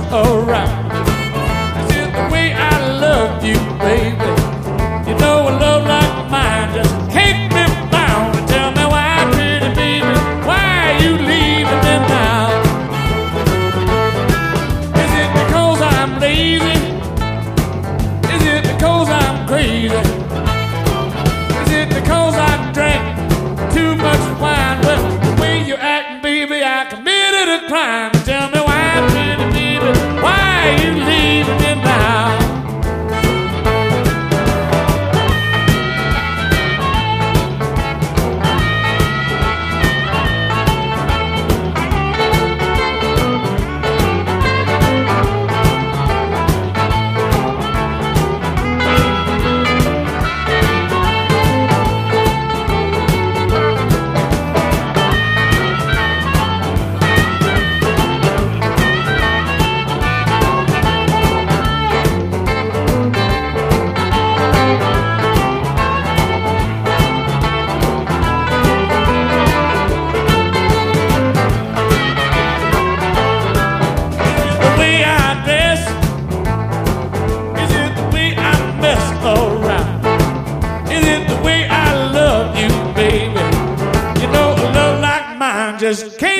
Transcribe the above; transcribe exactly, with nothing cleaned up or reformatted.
around. Is it the way I love you, baby? You know a love like mine just can't be bound. Tell me why, pretty baby, why are you leaving me now? Is it because I'm lazy? Is it because I'm crazy? Is it because I drank too much wine? Well, the way you're acting, baby, I committed a crime. Tell me why, pretty baby, why are you leaving me now? Just can't